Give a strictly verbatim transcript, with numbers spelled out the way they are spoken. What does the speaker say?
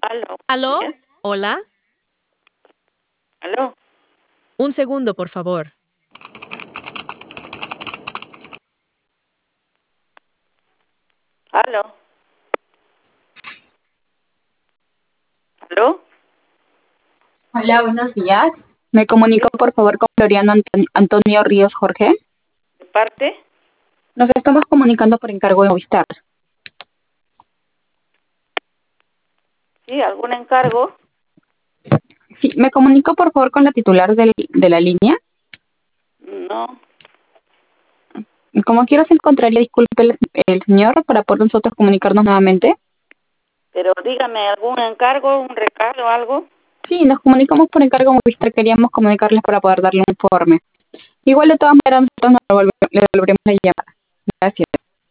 Aló, ¿Aló? ¿bien? ¿Hola? Aló, Un segundo, por favor. aló, aló. Hola, buenos días. Me comunico Sí, por favor con Floriano Anton- Antonio Ríos Jorge. ¿de parte? Nos estamos comunicando por encargo de Movistar. Sí, ¿algún encargo? Sí, me comunico por favor con la titular del- de la línea. No, Como quiera se encontraría, disculpe el, el señor, para poder nosotros comunicarnos nuevamente. pero dígame, ¿algún encargo, un recado, algo? Sí, nos comunicamos por encargo de Movistar. Queríamos comunicarles para poder darle un informe. Igual de todas maneras nosotros nos devolve- le devolveremos la llamada. Gracias.